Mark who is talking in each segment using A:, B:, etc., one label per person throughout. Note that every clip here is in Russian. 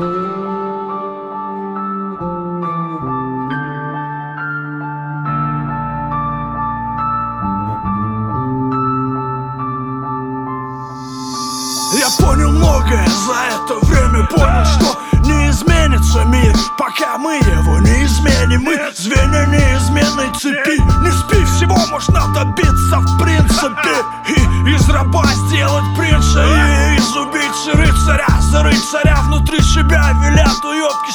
A: Я понял многое за это время, понял, что не изменится мир, пока мы его не изменим. Мы звенья неизменной цепи. Не спи, всего можно добиться в принципе. И из раба сделать принца, и из убийцы рыцаря. Зарыть царя внутри себя велят уёбки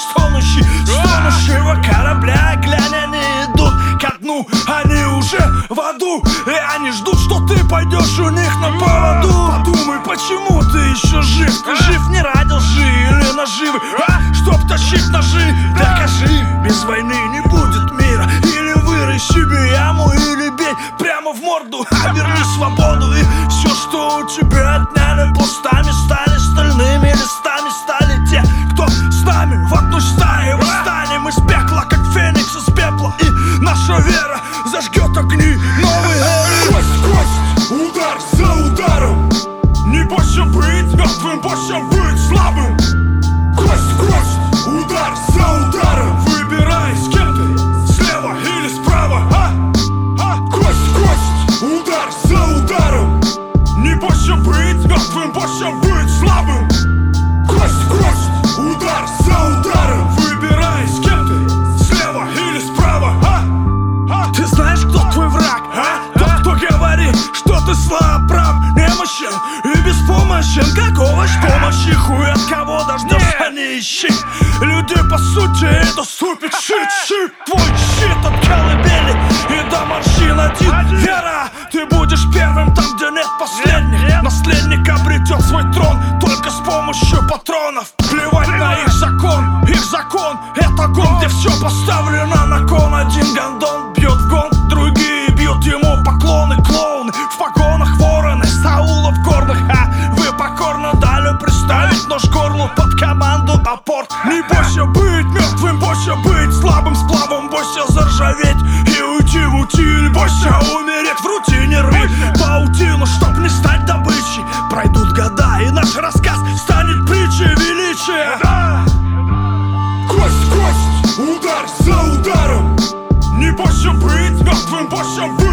A: стонущего корабля. Глянь, они идут ко дну, они уже в аду, и они ждут, что ты пойдешь у них на поводу. Подумай, почему ты еще жив? Ты жив не ради лжи или наживы, чтоб тащить ножи. Докажи, без войны не будет мира. Или вырой себе яму, или бей прямо в морду. Верни свободу, и все, что у тебя отняли, пластами стали стальными листами. Стали те, кто с нами в одной стае. Восстанем из пекла, как феникс из пепла. И наша вера зажгет огни новой эры. Кость в кость, удар за ударом. Не бойся быть мертвым, бойся быть слабым. Кость в кость, удар за ударом. Выбирай, с кем ты, слева или справа. Кость в кость, удар за ударом. Не бойся быть мертвым, бойся быть слабым. Кость в кость, удар за ударом. Выбирай, с кем ты, слева или справа. Ты знаешь, кто твой враг? Тот, кто говорит, что ты слаб, прав, немощен и беспомощен. Какого ж помощи, хуй от кого дождешься, не ищи. Люди по сути это ступит щит. Твой щит от колыбели и до морщин один. Вера, ты будешь первым там, где нет последних. Наследник обретет свой трон только с помощью патронов. Плевать на их закон это гон, где все поставлено на кон. Один гондон бьет в гон, другие бьют ему поклоны. Клоуны в погонах, вороны, Саула в горных. Вы покорно дали приставить нож к горлу под команду апорт. Не бойся быть мертвым, бойся быть слабым сплавом. Бойся заржаветь и уйти в утиль. Бойся умереть в рутине, рви паутину, чтоб не стать добычей. Пройдут года, и наш рассказ станет притчей величия. Кость в кость, удар за ударом. Не бойся быть мертвым, бойся быть